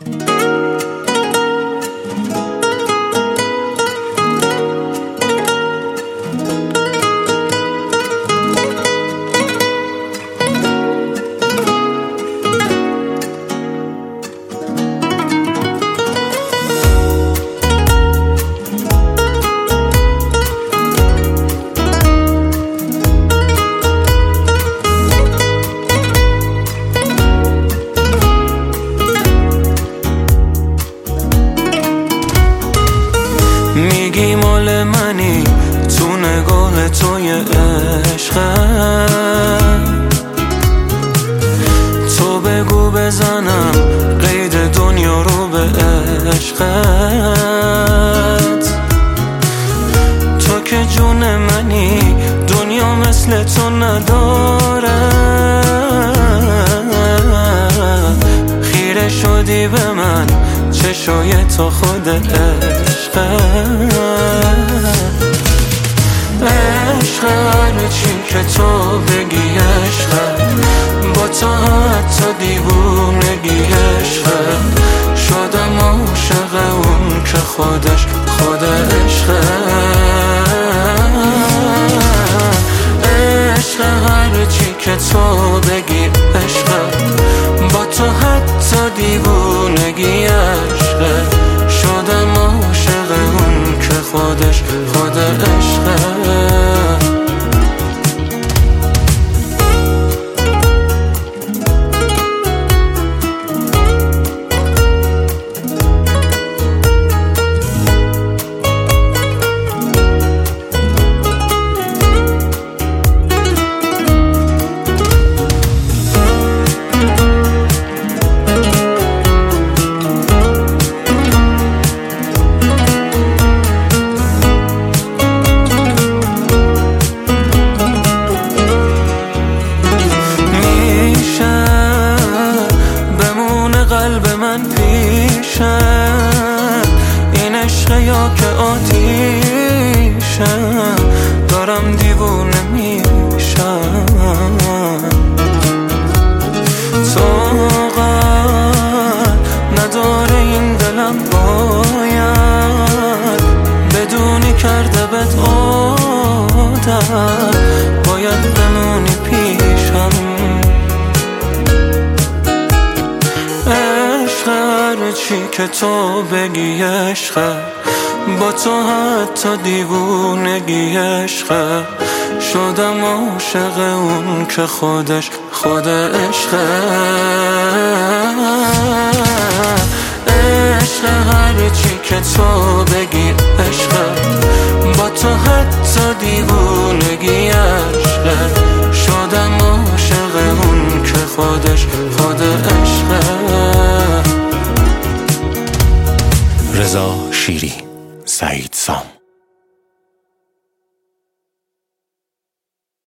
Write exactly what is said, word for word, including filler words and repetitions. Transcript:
میگی مال منی، تو نگاه توی عشقم. تو بگو بزنم قید دنیا رو به عشقت. تو که جون منی، دنیا مثل تو نداره. خیره شدی به من، چشای تو خود عشقت. عشق هرچی که تو بگی عشقت، با تو حتی دیوونگی عشقت. شدم عاشق اون که خودش خود عشقت. عشق هرچی که تو بگی عشقت، با تو حتی دیوونگی عشقت. شدم عاشق اون که خودش خود عشقت. قلب من پیشم، این عشق یا که آتیشم. دارم دیوونه میشم. طاقت نداره این دلم، باید بدونی کرده بهت عادت. باید بمونی پیشم. هرچی که تو بگی عشقه، با تو حتی دیوونگی عشقه. شدم عاشق اون که خودش خود عشقه. عشق هرچی که تو بگی عشقه، با تو حتی دیوونگی عشقه. شدم عاشق اون که خودش خود عشقه. رضا شیری، سعید سام.